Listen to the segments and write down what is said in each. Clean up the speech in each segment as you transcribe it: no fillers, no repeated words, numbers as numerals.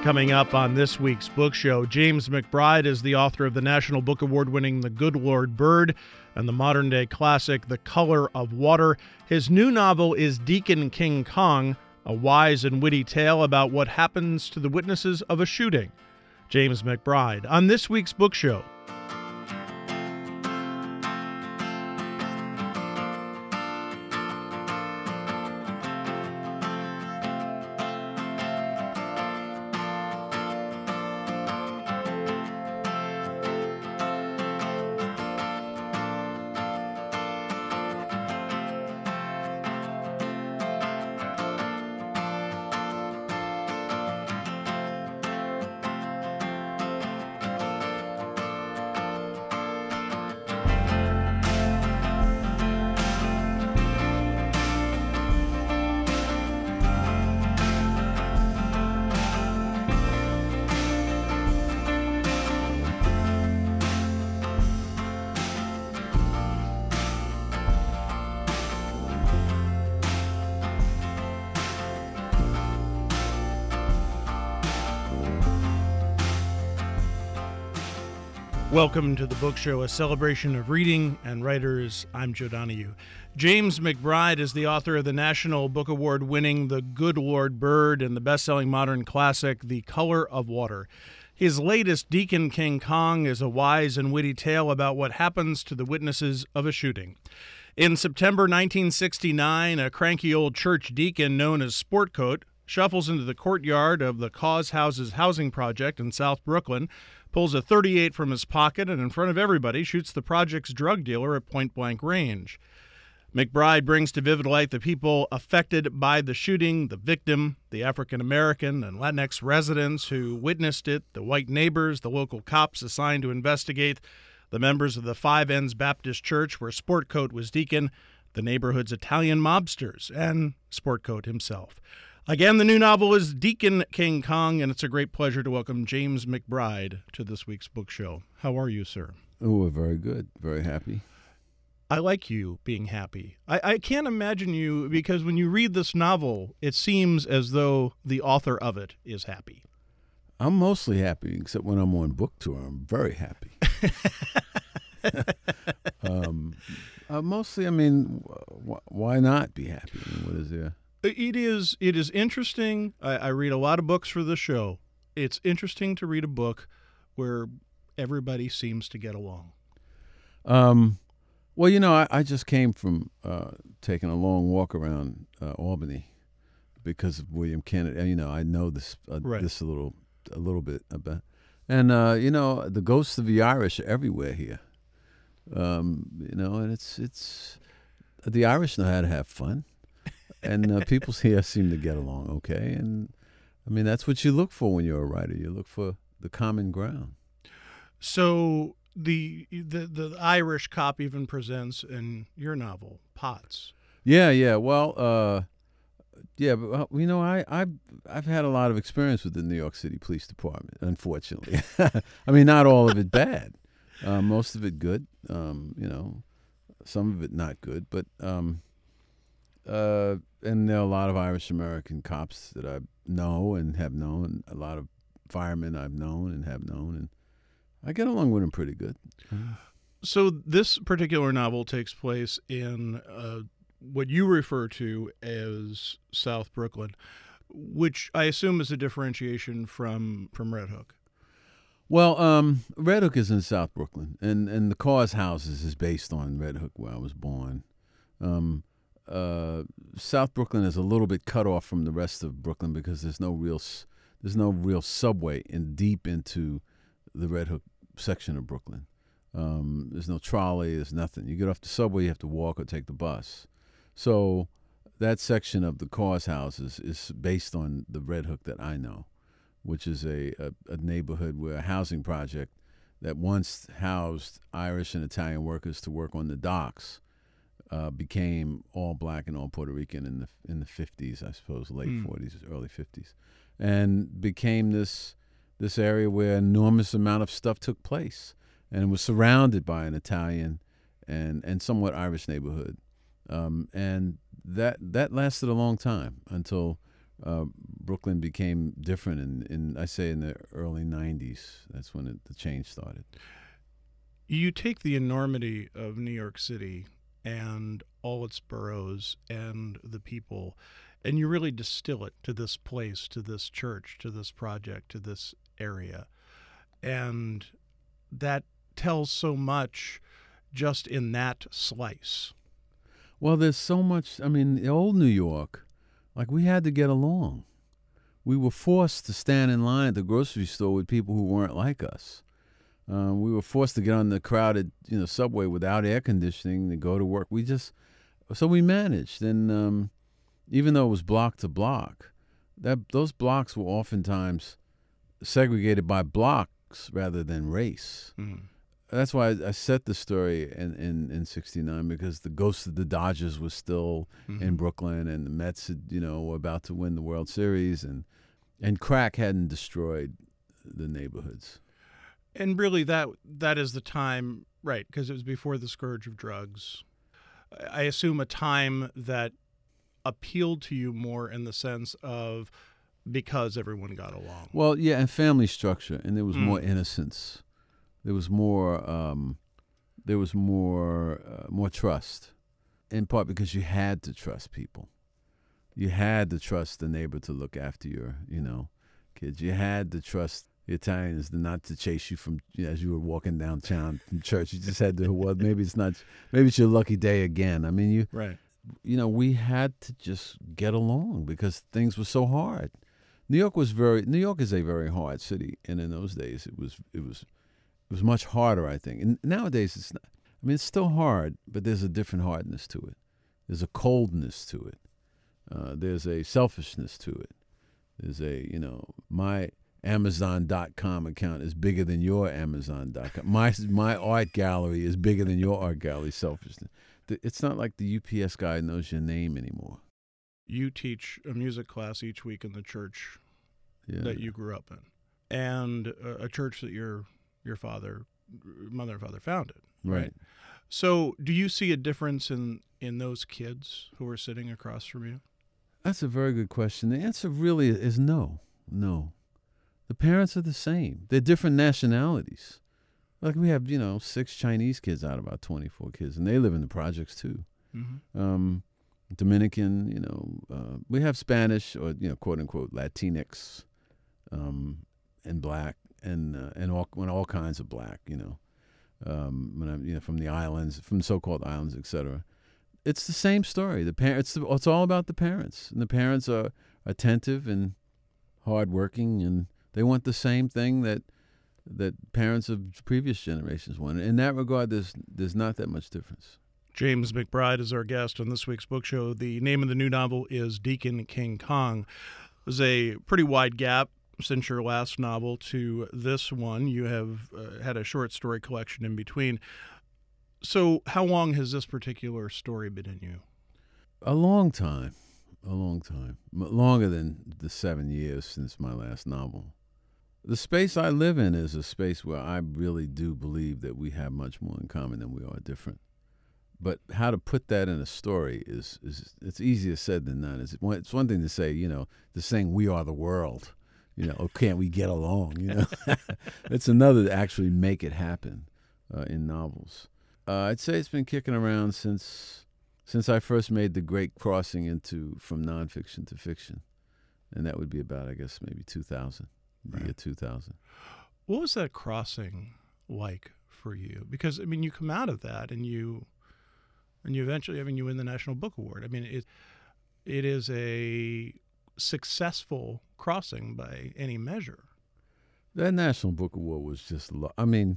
Coming up on this week's book show, James McBride is the author of the National Book Award-winning The Good Lord Bird and the modern-day classic The Color of Water. His new novel is Deacon King Kong, a wise and witty tale about what happens to the witnesses of a shooting. James McBride on this week's book show. Welcome to the book show, a celebration of reading and writers. I'm Joe Donahue. James McBride is the author of the National Book Award-winning The Good Lord Bird and the best-selling modern classic The Color of Water. His latest, Deacon King Kong, is a wise and witty tale about what happens to the witnesses of a shooting. In September 1969, a cranky old church deacon known as Sportcoat shuffles into the courtyard of the Cause Houses housing project in South Brooklyn, pulls a .38 from his pocket, and in front of everybody shoots the project's drug dealer at point-blank range. McBride brings to vivid light the people affected by the shooting, the victim, the African-American and Latinx residents who witnessed it, the white neighbors, the local cops assigned to investigate, the members of the Five Ends Baptist Church where Sportcoat was deacon, the neighborhood's Italian mobsters, and Sportcoat himself. Again, the new novel is Deacon King Kong, and it's a great pleasure to welcome James McBride to this week's book show. How are you, sir? Oh, we're very good. Very happy. I like you being happy. I can't imagine you, because when you read this novel, it seems as though the author of it is happy. I'm mostly happy, except when I'm on book tour. I'm very happy. Mostly, I mean, why not be happy? I mean, what is there? It is interesting. I read a lot of books for the show. It's interesting to read a book where everybody seems to get along. Well, you know, I just came from taking a long walk around Albany because of William Kennedy. You know, I know this Right. this a little bit about, and you know, the ghosts of the Irish are everywhere here. You know, and it's the Irish know how to have fun. And people here seem to get along okay. And, I mean, that's what you look for when you're a writer. You look for the common ground. So the Irish cop even presents in your novel, Potts. Yeah. Well, yeah, but, you know, I've had a lot of experience with the New York City Police Department, unfortunately. I mean, not all of it bad. Most of it good. You know, some of it not good. But... and there are a lot of Irish-American cops that I know and have known, a lot of firemen I've known and have known, and I get along with them pretty good. So this particular novel takes place in what you refer to as South Brooklyn, which I assume is a differentiation from Red Hook. Well, Red Hook is in South Brooklyn, and the Cause Houses is based on Red Hook, where I was born. South Brooklyn is a little bit cut off from the rest of Brooklyn because there's no real subway deep into the Red Hook section of Brooklyn. There's no trolley, there's nothing. You get off the subway, you have to walk or take the bus. So that section of the Cause Houses is based on the Red Hook that I know, which is a neighborhood where a housing project that once housed Irish and Italian workers to work on the docks became all black and all Puerto Rican in the 50s, I suppose, late 40s, early 50s, and became this area where an enormous amount of stuff took place, and it was surrounded by an Italian and somewhat Irish neighborhood, and that lasted a long time until Brooklyn became different in I say in the early 90s. That's when the change started. You take the enormity of New York City and all its boroughs and the people, and you really distill it to this place, to this church, to this project, to this area. And that tells so much just in that slice. Well, there's so much. I mean, old New York, like we had to get along. We were forced to stand in line at the grocery store with people who weren't like us. We were forced to get on the crowded, subway without air conditioning to go to work. So we managed, and even though it was block to block, those blocks were oftentimes segregated by blocks rather than race. Mm. That's why I set the story in '69, because the ghost of the Dodgers was still in Brooklyn, and the Mets were about to win the World Series, and crack hadn't destroyed the neighborhoods. And really, that is the time, right? Because it was before the scourge of drugs. I assume a time that appealed to you more in the sense of because everyone got along. Well, yeah, and family structure, and there was more innocence. There was more trust, in part because you had to trust people. You had to trust the neighbor to look after your, kids. You had to trust the Italians not to chase you from as you were walking downtown from church. You just had to. Well, maybe it's your lucky day again. I mean, right. We had to just get along because things were so hard. New York is a very hard city, and in those days it was much harder, I think. And nowadays it's not. I mean, it's still hard, but there's a different hardness to it. There's a coldness to it. There's a selfishness to it. There's my Amazon.com account is bigger than your Amazon.com. My art gallery is bigger than your art gallery. Selfishness. It's not like the UPS guy knows your name anymore. You teach a music class each week in the church that you grew up in, and a church that your mother and father founded. Right. So, do you see a difference in those kids who are sitting across from you? That's a very good question. The answer really is no. No. The parents are the same. They're different nationalities. Like we have, 6 Chinese kids out of our 24 kids, and they live in the projects too. Mm-hmm. Dominican, we have Spanish or quote unquote Latinx, and black, and all kinds of black. When I'm from the islands, from so-called islands, etc. It's the same story. The parents. It's all about the parents, and the parents are attentive and hardworking, and they want the same thing that parents of previous generations wanted. In that regard, there's not that much difference. James McBride is our guest on this week's book show. The name of the new novel is Deacon King Kong. There's a pretty wide gap since your last novel to this one. You have had a short story collection in between. So how long has this particular story been in you? A long time. Longer than the 7 years since my last novel. The space I live in is a space where I really do believe that we have much more in common than we are different. But how to put that in a story is it's easier said than done. It's one thing to say, the saying "we are the world," or can't we get along? It's another to actually make it happen in novels. I'd say it's been kicking around since I first made the great crossing from nonfiction to fiction, and that would be about, I guess, maybe 2000, the year 2000. What was that crossing like for you? Because you come out of that and you eventually, you win the National Book Award. It is a successful crossing by any measure. That National Book Award was just, it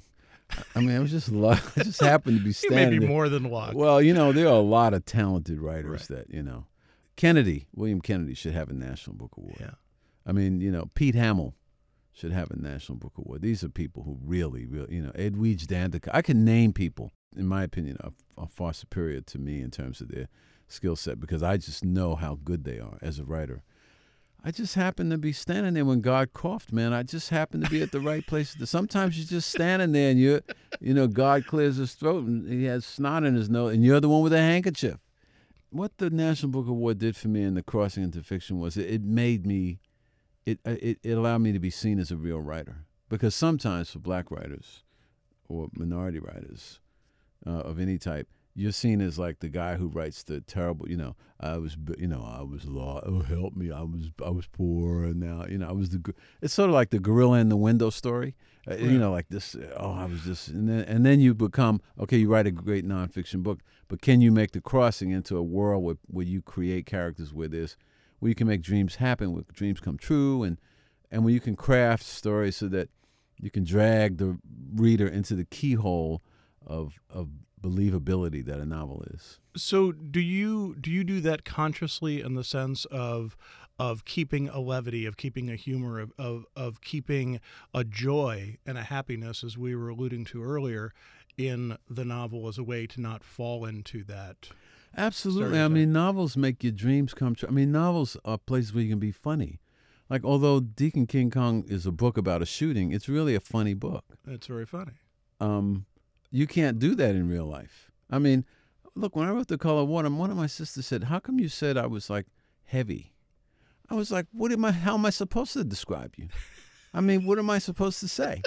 was just luck. I just happened to be standing Maybe more than luck. Well, there are a lot of talented writers that, William Kennedy should have a National Book Award. Yeah. Pete Hamill should have a National Book Award. These are people who really, Edwidge Danticat. I can name people, in my opinion, are far superior to me in terms of their skill set because I just know how good they are as a writer. I just happened to be standing there when God coughed, man. I just happened to be at the right place. Sometimes you're just standing there and God clears his throat and he has snot in his nose and you're the one with a handkerchief. what the National Book Award did for me in the crossing into fiction was it made me, it allowed me to be seen as a real writer. Because sometimes for black writers or minority writers of any type, you're seen as like the guy who writes the terrible, I was lost. Oh, help me! I was poor, and now, I was the. It's sort of like the gorilla in the window story, Right. like this. Oh, I was just, and then you become okay. You write a great nonfiction book, but can you make the crossing into a world where you create characters where you can make dreams happen, where dreams come true, and where you can craft stories so that you can drag the reader into the keyhole of believability that a novel is. So do you do that consciously in the sense of keeping a levity, of keeping a humor, of keeping a joy and a happiness, as we were alluding to earlier, in the novel as a way to not fall into that? Absolutely. Stereotype. I mean, novels make your dreams come true. I mean, novels are places where you can be funny. Like, although Deacon King Kong is a book about a shooting, it's really a funny book. It's very funny. You can't do that in real life. I mean, look, when I wrote The Color of Water, one of my sisters said, "How come you said I was like heavy?" I was like, how am I supposed to describe you? I mean, what am I supposed to say?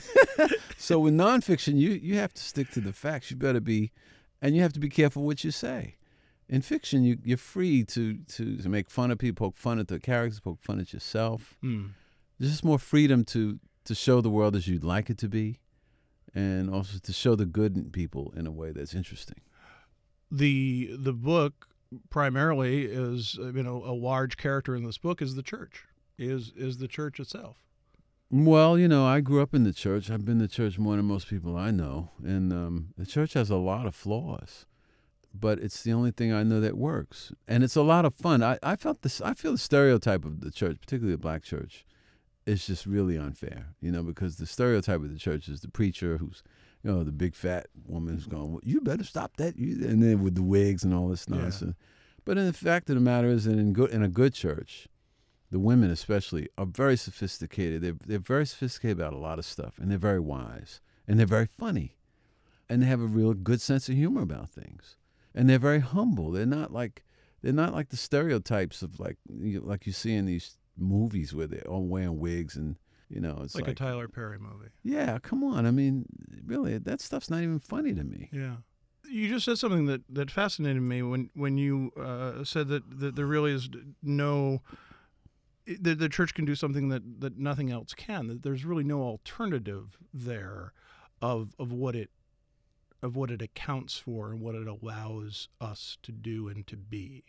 So with nonfiction, you have to stick to the facts. You better be, and you have to be careful what you say. In fiction, you're free to make fun of people, poke fun at the characters, poke fun at yourself. Mm. There's just more freedom to show the world as you'd like it to be, and also to show the good in people in a way that's interesting. The book primarily is, a large character in this book is the church, is the church itself. Well, I grew up in the church. I've been to church more than most people I know, and the church has a lot of flaws, but it's the only thing I know that works, and it's a lot of fun. I feel the stereotype of the church, particularly the black church, is just really unfair, because the stereotype of the church is the preacher who's, the big fat woman who's going, well, you better stop that, and then with the wigs and all this nonsense. Yeah. But the fact of the matter is that in a good church, the women especially are very sophisticated. They're very sophisticated about a lot of stuff, and they're very wise, and they're very funny, and they have a real good sense of humor about things, and they're very humble. They're not like the stereotypes of like you see in these movies where they're all wearing wigs and it's like a Tyler Perry movie. Yeah, come on. I mean, really, that stuff's not even funny to me. Yeah. You just said something that fascinated me when you said that there really is no. The church can do something that nothing else can. That there's really no alternative there of what it accounts for and what it allows us to do and to be.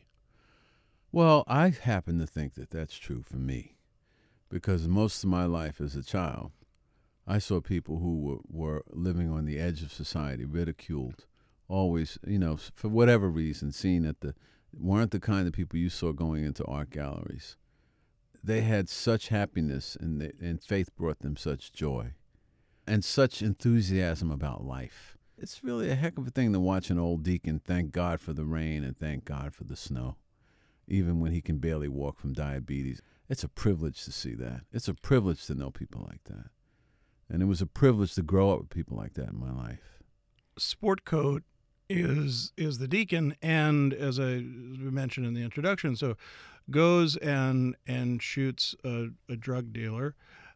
Well, I happen to think that that's true for me, because most of my life as a child, I saw people who were living on the edge of society, ridiculed, always, for whatever reason, seen weren't the kind of people you saw going into art galleries. They had such happiness, and faith brought them such joy and such enthusiasm about life. It's really a heck of a thing to watch an old deacon thank God for the rain and thank God for the snow, even when he can barely walk from diabetes. It's a privilege to see that. It's a privilege to know people like that. And it was a privilege to grow up with people like that in my life. Sport Coat is the deacon, and as we mentioned in the introduction, so goes and shoots a drug dealer,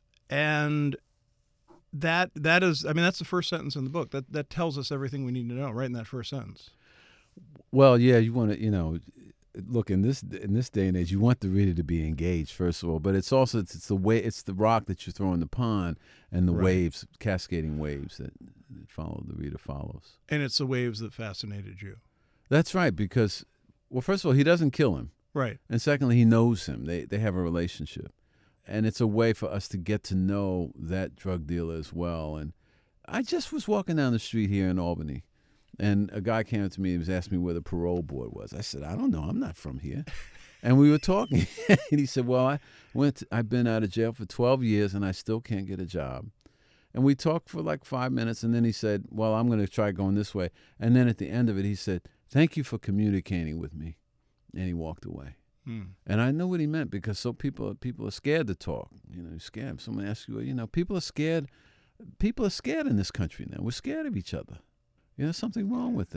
and that is, that's the first sentence in the book. That tells us everything we need to know right in that first sentence. Well, yeah, you want to, look, in this day and age, you want the reader to be engaged, first of all, but it's the rock that you throw in the pond and the waves, cascading waves that the reader follows. And it's the waves that fascinated you. That's right, because, well, first of all, he doesn't kill him. Right. And secondly, he knows him. They have a relationship. And it's a way for us to get to know that drug dealer as well. And I just was walking down the street here in Albany, and a guy came up to me and was asking me where the parole board was. I said, I don't know. I'm not from here. And we were talking. And he said, well, I've been out of jail for 12 years, and I still can't get a job. And we talked for like 5 minutes, and then he said, well, I'm going to try going this way. And then at the end of it, he said, thank you for communicating with me. And he walked away. And I know what he meant, because so people are scared to talk. Scared. Someone asks you, people are scared. People are scared in this country now. We're scared of each other. There's something wrong with that.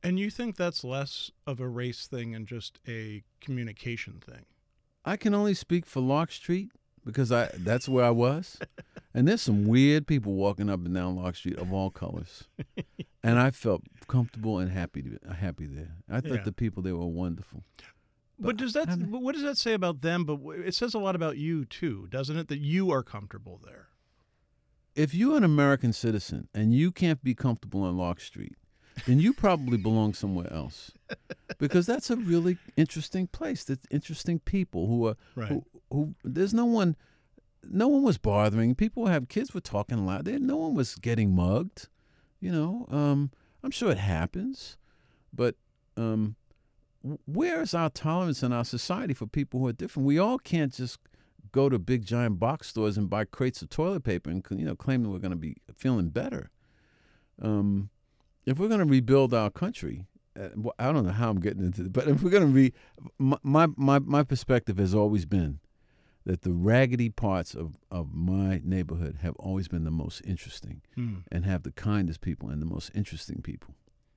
And you think that's less of a race thing and just a communication thing? I can only speak for Lark Street because that's where I was. And there's some weird people walking up and down Lark Street of all colors. And I felt comfortable and happy there. I thought the people there were wonderful. But what does that say about them? But it says a lot about you too, doesn't it? That you are comfortable there. If you're an American citizen and you can't be comfortable on Lark Street, then you probably belong somewhere else, because that's a really interesting place. That's interesting people who are who. There's no one was bothering. People who have kids were talking loud. No one was getting mugged. I'm sure it happens, but where is our tolerance in our society for people who are different? We all can't just go to big giant box stores and buy crates of toilet paper and claim that we're going to be feeling better. If we're going to rebuild our country, I don't know how I'm getting into it, but if we're going to my perspective has always been that the raggedy parts of my neighborhood have always been the most interesting and have the kindest people and the most interesting people.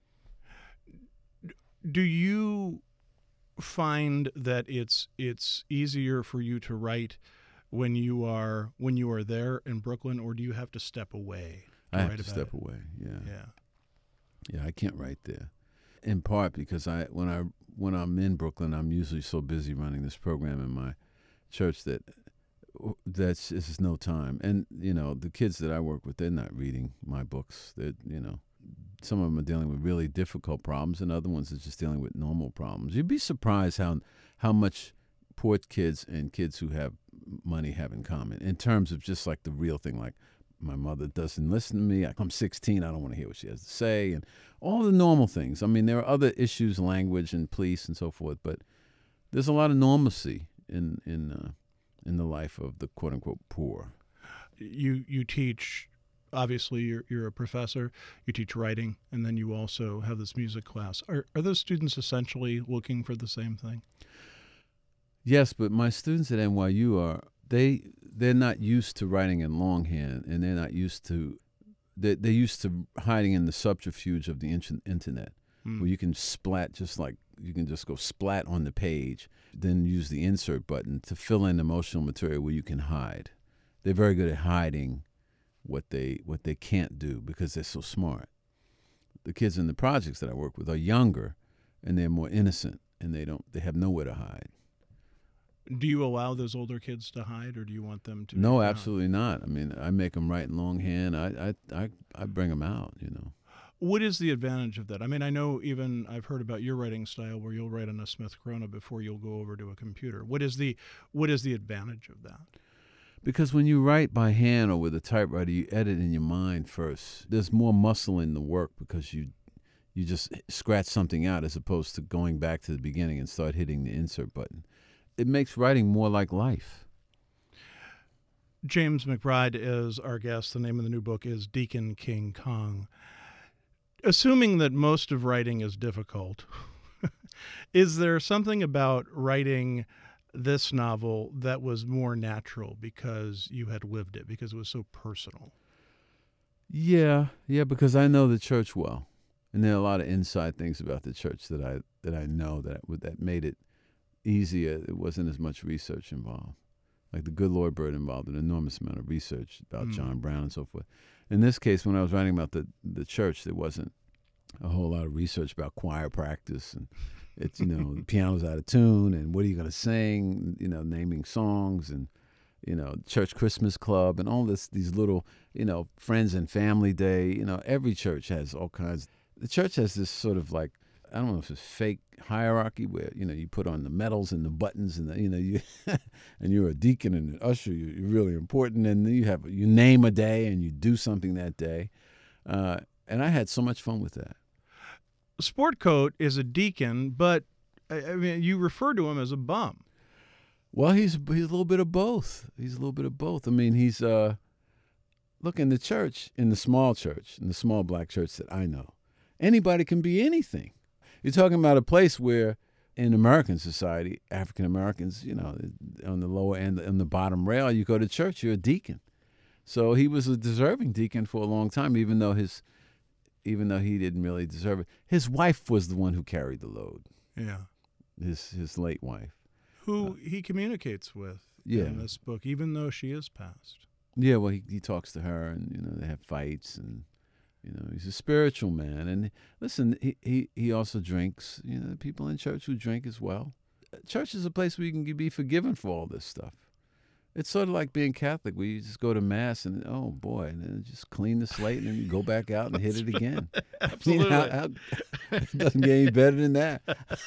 Do you find that it's easier for you to write when you are there in Brooklyn, or do you have to step away? I have to step away. Yeah, I can't write there. In part because when I'm in Brooklyn, I'm usually so busy running this program in my church that's just no time. And the kids that I work with, they're not reading my books. Some of them are dealing with really difficult problems, and other ones are just dealing with normal problems. You'd be surprised how much poor kids and kids who have money have in common in terms of just like the real thing, like my mother doesn't listen to me. I'm 16. I don't want to hear what she has to say, and all the normal things. I mean, there are other issues, language and police and so forth, but there's a lot of normalcy in the life of the quote unquote poor. You teach. Obviously, you're a professor. You teach writing, and then you also have this music class. Are those students essentially looking for the same thing? Yes, but my students at NYU they're not used to writing in longhand, and they're not used to they're used to hiding in the subterfuge of the internet, where you can splat you can just go splat on the page, then use the insert button to fill in emotional material where you can hide. They're very good at hiding what they can't do because they're so smart. The kids in the projects that I work with are younger, and they're more innocent, and they have nowhere to hide. Do you allow those older kids to hide, or do you want them to? No, absolutely not. I mean, I make them write in longhand. I bring them out. What is the advantage of that? I mean, I know even I've heard about your writing style, where you'll write on a Smith Corona before you'll go over to a computer. What is the advantage of that? Because when you write by hand or with a typewriter, you edit in your mind first. There's more muscle in the work because you just scratch something out as opposed to going back to the beginning and start hitting the insert button. It makes writing more like life. James McBride is our guest. The name of the new book is Deacon King Kong. Assuming that most of writing is difficult, is there something about writing this novel that was more natural because you had lived it, because it was so personal? Yeah, because I know the church well, and there are a lot of inside things about the church that I know that made it easier. It wasn't as much research involved. Like the Good Lord Bird involved an enormous amount of research about John Brown and so forth. In this case, when I was writing about the church, there wasn't a whole lot of research about choir practice, and it's the piano's out of tune, and what are you going to sing? Naming songs, and church Christmas club, and all these little friends and family day. Every church has all kinds. The church has this sort of like, I don't know if it's fake hierarchy where you put on the medals and the buttons, and you and you're a deacon and an usher. You're really important, and you name a day and you do something that day. And I had so much fun with that. Sportcoat is a deacon, but I mean, you refer to him as a bum. Well, he's a little bit of both. I mean, he's look, in the church, in the small black church that I know, anybody can be anything. You're talking about a place where, in American society, African Americans, on the lower end, on the bottom rail, you go to church, you're a deacon. So he was a deserving deacon for a long time, even though even though he didn't really deserve it. His wife was the one who carried the load. Yeah. His late wife, who he communicates with Yeah. in this book, even though she is passed. Yeah, well, he talks to her, and they have fights, and he's a spiritual man. And listen, he also drinks. People in church who drink as well. Church is a place where you can be forgiven for all this stuff. It's sort of like being Catholic, where you just go to mass and oh boy, and then just clean the slate, and then you go back out and hit it again. Absolutely, It doesn't get any better than that.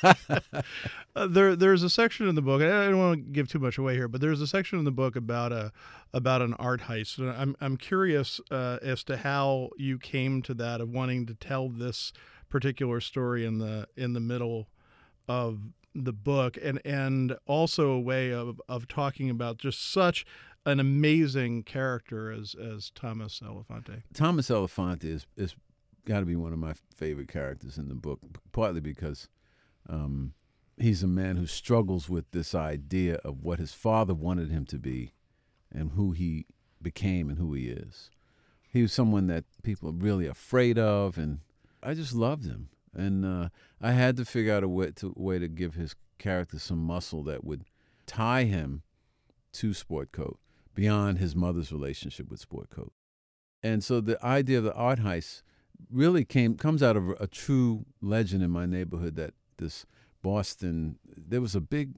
There's a section in the book. I don't want to give too much away here, but there's a section in the book about an art heist. And I'm curious as to how you came to that, of wanting to tell this particular story in the middle of the book, and also a way of talking about just such an amazing character as Thomas Elefante. Thomas Elefante is got to be one of my favorite characters in the book, partly because he's a man who struggles with this idea of what his father wanted him to be and who he became and who he is. He was someone that people are really afraid of, and I just loved him. And I had to figure out a way to give his character some muscle that would tie him to Sport Coat beyond his mother's relationship with Sport Coat. And so the idea of the art heist really comes out of a true legend in my neighborhood, that this Boston, there was a big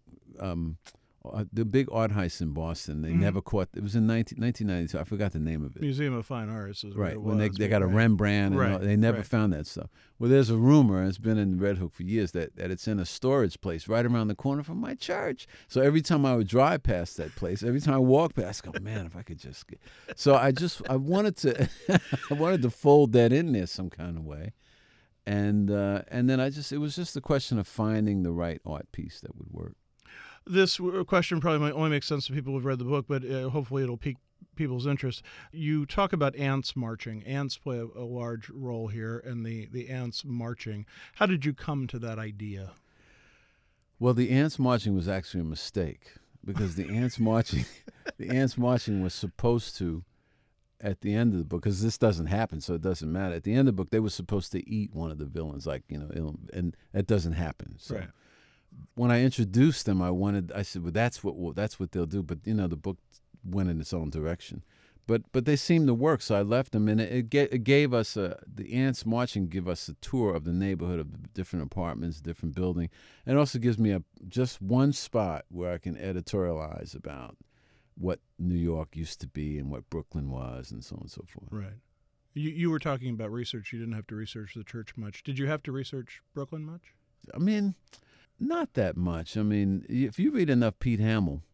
the big art heist in Boston. They never caught. It was in 1992. I forgot the name of it. Museum of Fine Arts is right. When they got a Rembrandt, and they never found that stuff. Well, there's a rumor, and it's been in Red Hook for years, that it's in a storage place right around the corner from my church. So every time I would drive past that place, every time I walk past, I go, man, if I could just get. So I wanted to I wanted to fold that in there some kind of way. And then it was just a question of finding the right art piece that would work. This question probably might only make sense to people who've read the book, but hopefully it'll pique people's interest. You talk about ants marching. Ants play a large role here, and the ants marching. How did you come to that idea? Well, the ants marching was actually a mistake, because the ants marching was supposed to, at the end of the book, because this doesn't happen, so it doesn't matter. At the end of the book, they were supposed to eat one of the villains, and that doesn't happen. So. Right. When I introduced them, I said, well, that's what they'll do. But the book went in its own direction. But they seemed to work, so I left them, and it gave us the ants marching give us a tour of the neighborhood, of the different apartments, different building, and it also gives me just one spot where I can editorialize about what New York used to be and what Brooklyn was, and so on and so forth. Right. You were talking about research. You didn't have to research the church much. Did you have to research Brooklyn much? I mean, not that much. I mean, if you read enough Pete Hamill,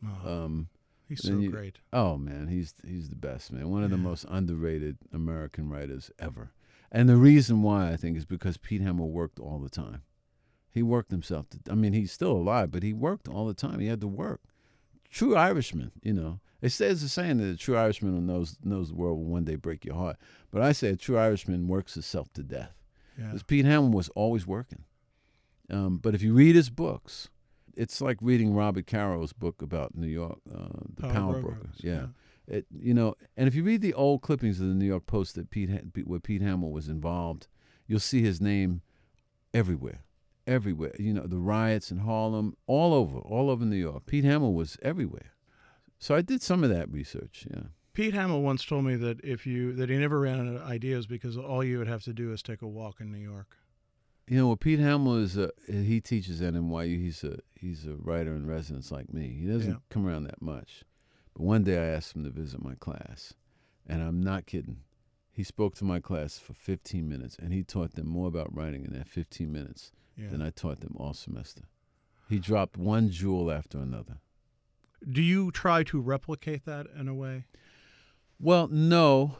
he's so great. Oh man, he's the best, man. One of the most underrated American writers ever. And the reason why, I think, is because Pete Hamill worked all the time. He worked himself he's still alive, but he worked all the time. He had to work. True Irishman, It says the saying that a true Irishman who knows the world will one day break your heart. But I say a true Irishman works himself to death. Because Pete Hamill was always working. But if you read his books, it's like reading Robert Caro's book about New York, the Power Brokers. Yeah. And if you read the old clippings of the New York Post where Pete Hamill was involved, you'll see his name everywhere. Everywhere. The riots in Harlem, all over New York. Pete Hamill was everywhere. So I did some of that research, yeah. Pete Hamill once told me that he never ran out of ideas because all you would have to do is take a walk in New York. Pete Hamill he teaches at NYU. He's a writer in residence like me. He doesn't come around that much. But one day I asked him to visit my class, and I'm not kidding. He spoke to my class for 15 minutes, and he taught them more about writing in that 15 minutes than I taught them all semester. He dropped one jewel after another. Do you try to replicate that in a way? Well, no.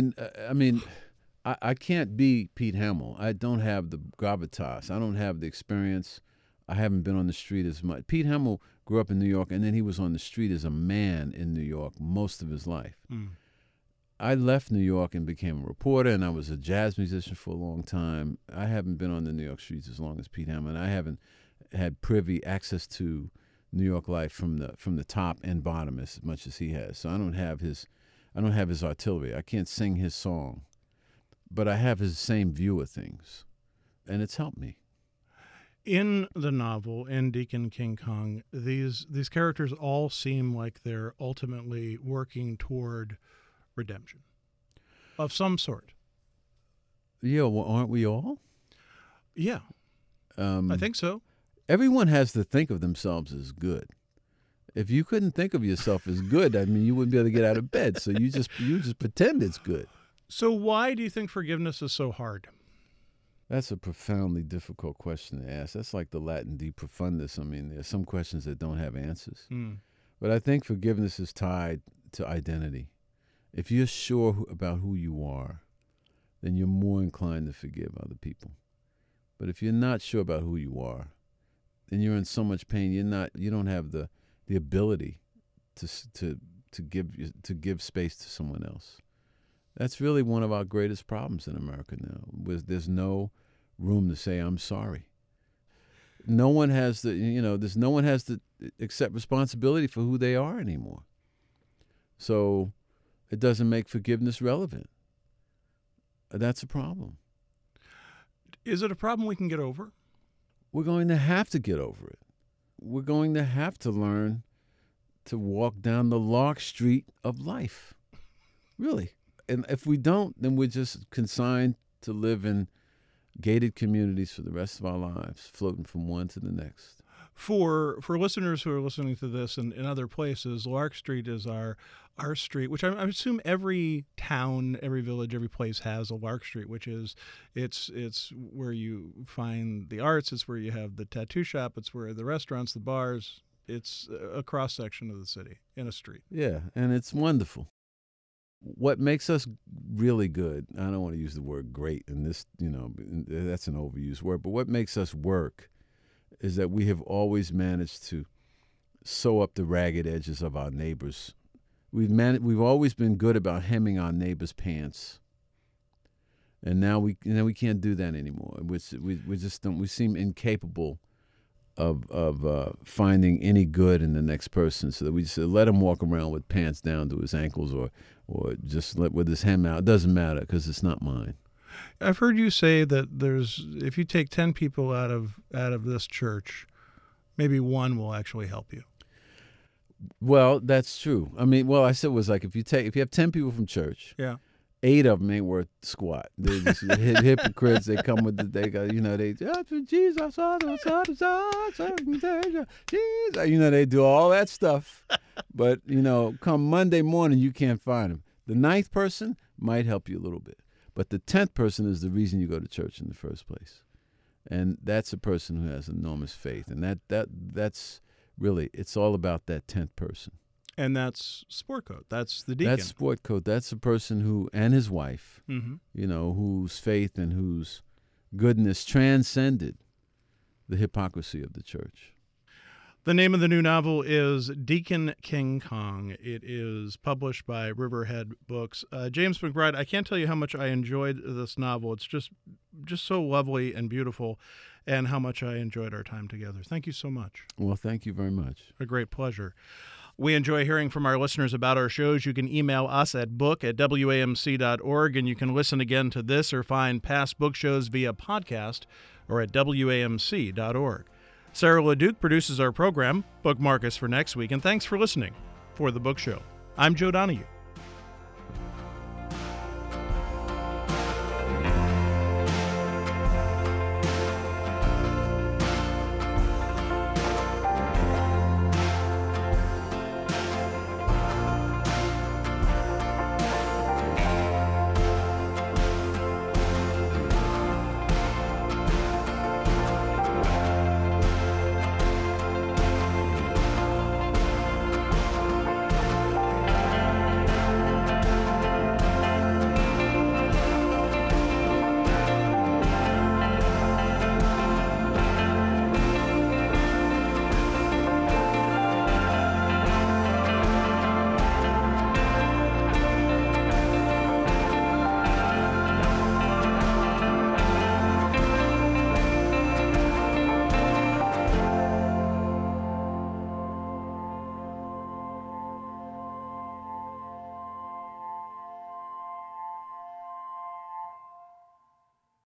I can't be Pete Hamill. I don't have the gravitas. I don't have the experience. I haven't been on the street as much. Pete Hamill grew up in New York, and then he was on the street as a man in New York most of his life. I left New York and became a reporter, and I was a jazz musician for a long time. I haven't been on the New York streets as long as Pete Hamill, and I haven't had access to New York life from the top and bottom as much as he has. So I don't have his artillery. I can't sing his song. but I have his same view of things, and it's helped me. In the novel, in Deacon King Kong, these characters all seem like they're ultimately working toward redemption of some sort. Yeah, well, aren't we all? Yeah, I think so. Everyone has to think of themselves as good. If you couldn't think of yourself as good, I mean, you wouldn't be able to get out of bed. So you just pretend it's good. So why do you think forgiveness is so hard? That's a profoundly difficult question to ask. That's like the Latin de profundis. I mean, there's some questions that don't have answers. But I think forgiveness is tied to identity. If you're sure about who you are, then you're more inclined to forgive other people. But if you're not sure about who you are, then you're in so much pain. You don't have the ability to give space to someone else. That's really one of our greatest problems in America now. There's no room to say I'm sorry. No one has to accept responsibility for who they are anymore. So it doesn't make forgiveness relevant. That's a problem. Is it a problem we can get over? We're going to have to get over it. We're going to have to learn to walk down the Lark Street of life. Really. And if we don't, then we're just consigned to live in gated communities for the rest of our lives, floating from one to the next. For listeners who are listening to this in other places, Lark Street is our street, which I assume every town, every village, every place has a Lark Street, which is it's where you find the arts, it's where you have the tattoo shop, it's where the restaurants, the bars, it's a cross section of the city in a street. Yeah, and it's wonderful. What makes us really good, I don't want to use the word great, and this, that's an overused word, but what makes us work is that we have always managed to sew up the ragged edges of our neighbors. We've always been good about hemming our neighbors' pants, and now we can't do that anymore. We just don't. We seem incapable of finding any good in the next person, so that we just let him walk around with pants down to his ankles, or just with his hem out. It doesn't matter because it's not mine. I've heard you say that if you take 10 people out of this church, maybe one will actually help you. Well, that's true. I mean, I said it was like if you have 10 people from church, yeah, 8 of them ain't worth squat. They're just hypocrites. They come with Jesus, they do all that stuff. But come Monday morning, you can't find them. The 9th person might help you a little bit. But the 10th person is the reason you go to church in the first place. And that's a person who has enormous faith. And that's really, it's all about that 10th person. And that's Sport Coat. That's the deacon. That's Sport Coat. That's a person who, and his wife, whose faith and whose goodness transcended the hypocrisy of the church. The name of the new novel is Deacon King Kong. It is published by Riverhead Books. James McBride, I can't tell you how much I enjoyed this novel. It's just so lovely and beautiful, and how much I enjoyed our time together. Thank you so much. Well, thank you very much. A great pleasure. We enjoy hearing from our listeners about our shows. You can email us at book@wamc.org, and you can listen again to this or find past book shows via podcast or at wamc.org. Sarah LeDuc produces our program. Bookmark us for next week, and thanks for listening. For The Book Show, I'm Joe Donahue.